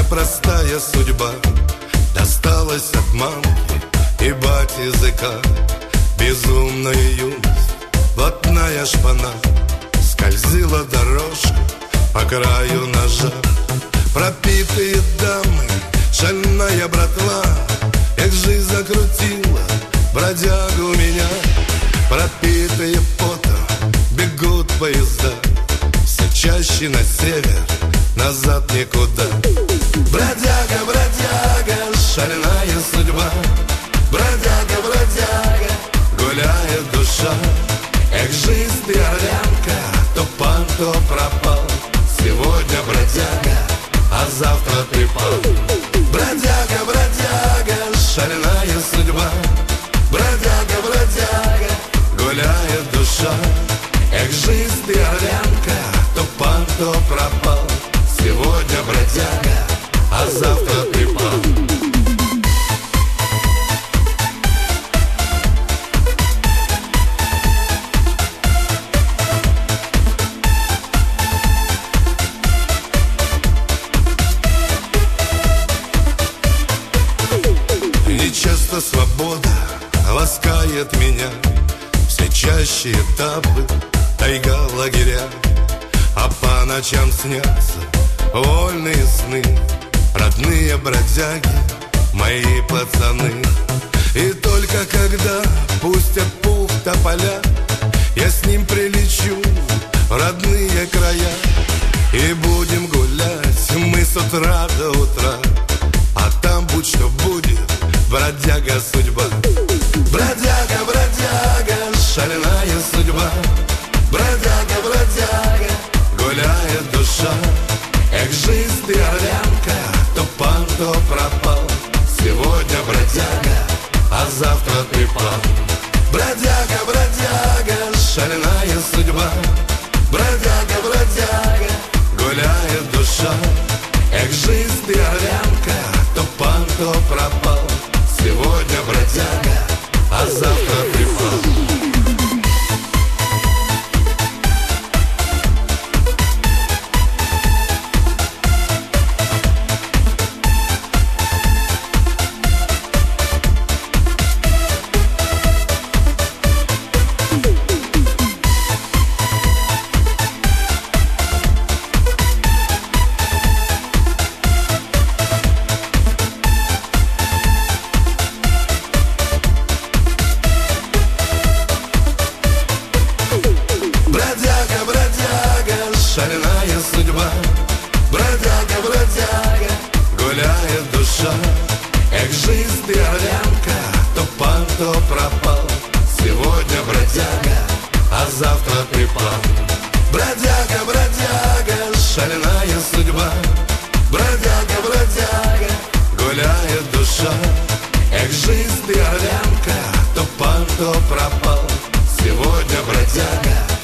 непростая судьба досталась от мамы и бати языка. Безумная юность, блатная шпана, скользила дорожка по краю ножа. Пропитые дамы, шальная братва, эх, жизнь закрутила бродягу меня. Пропитые потом бегут поезда, все чаще на север, назад никуда. Бродяга, бродяга, шальная судьба, бродяга, бродяга, гуляет душа. Эх, жизнь ты, орлянка, то пан, то пропал. Сегодня бродяга, а завтра ты пал. Бродяга, бродяга, шальная судьба, бродяга, бродяга, гуляет душа. Эх, жизнь ты, орлянка, то пан, то пропал. Сегодня бродяга, а завтра ты пал. Нечасто свобода ласкает меня, все чаще этапы, тайга, лагеря. А по ночам снятся вольные сны, родные бродяги, мои пацаны. И только когда пустят пух тополя, я с ним прилечу в родные края. И будем гулять мы с утра до утра, а там будь что будет, бродяга судьба. Бродяга, бродяга, шальная судьба, бродяга, бродяга, гуляет душа. Эх, жизнь ты, орлянка, то пан, то пропал. Сегодня бродяга, а завтра ты пал. Бродяга, бродяга, шальная судьба, бродяга, бродяга, гуляет душа. Эх, жизнь ты, орлянка, то пан, то пропал. Сегодня бродяга, а завтра ты пал. Бродяга, бродяга, шальная судьба, бродяга, бродяга, гуляет душа. Эх, жизнь ты, орлянка, то пан, то пропал. Сегодня бродяга, а завтра ты пал. Бродяга, бродяга, шальная судьба, бродяга, бродяга, гуляет душа. Эх, жизнь ты, орлянка, то пан, то пропал. Сегодня бродяга,